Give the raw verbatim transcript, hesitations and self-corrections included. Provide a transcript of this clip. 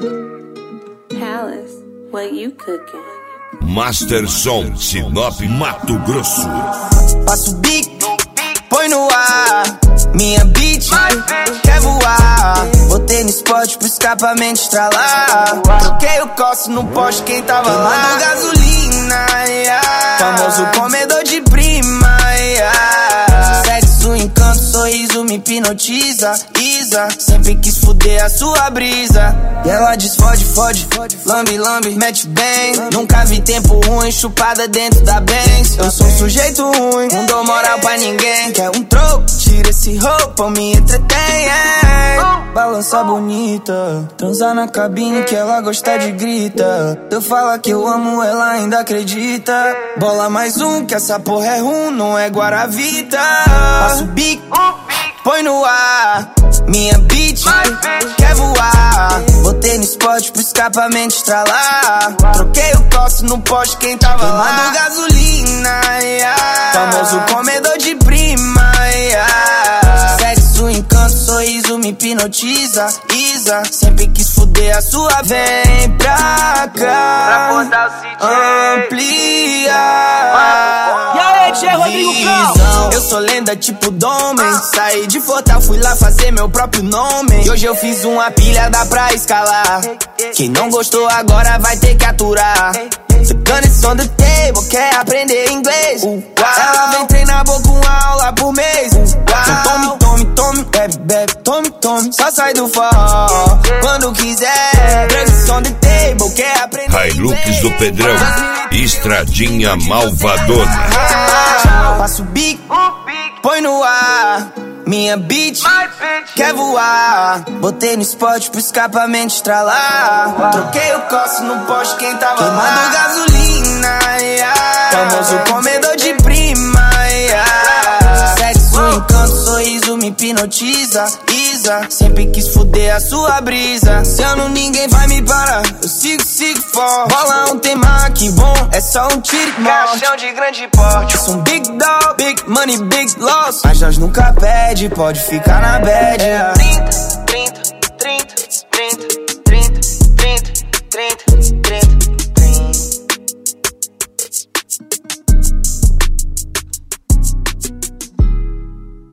Palace, what you cooking? Master Som, Sinop, Mato Grosso. Passa o bico, põe no ar. Minha bitch quer voar. Botei no spot pro escapamento estralar. Troquei o coço no poste, quem tava lá? Queimando gasolina, yeah. Famoso comedor de prima, yeah. Sexo, encanto, sorriso me hipnotiza. Isa, sempre quis fuder a sua brisa. E ela diz fode, fode, lambe, lambe, mete bem. Nunca vi tempo ruim, chupada dentro da Benz. Eu sou um sujeito ruim, não dou moral pra ninguém. Quer um troco, tira esse roupa, me entretém, yeah. Balança bonita, transar na cabine que ela gosta de grita. Eu falo que eu amo, ela ainda acredita. Bola mais um, que essa porra é rum, não é Guaravita. Passa o bico, põe no ar. Minha bitch quer voar. Botei no spot pro escapamento estralar. Troquei o coço no poste, quem tava lá? Queimando gasolina, yeah. Famoso comedor de prima, yeah. Sexo, encanto, sorriso me hipnotiza. Isa, sempre quis fuder a sua. Vem pra cá, pra botar o C J, amplia. E aí, Tchê, Rodrigo Cal? Eu sou lenda tipo Domen. Saí de Fortal, fui lá fazer meu próprio nome. E hoje eu fiz uma pilha, dá pra escalar. Quem não gostou agora vai ter que aturar. The gun is on the table, quer aprender inglês? Uh, Ela vem treinar boa com uma aula por mês. Uh, então tome, tome, tome, bebe, bebe, tome, tome. Só sai do forró quando quiser. Drugs on the table, quer aprender Hilux do Pedrão, Estradinha Malvadona. Passa o bico, põe no ar. Minha bitch quer voar. Botei no spot pro escapamento estralar. Troquei o coço no poste, quem tava queimando gasolina, yeah. Famoso comedor de prima, yeah. Sexo, encanto, sorriso me hipnotiza. Isa, sempre quis fuder a sua brisa. Se eu não, ninguém vai me parar. Eu sigo, sigo forte. Bola um tema que bom, é só um tiro de morte. Caixão de grande porte. Sou um big dog, big money, big loss. Mas nós nunca pede, pode ficar na bad, yeah.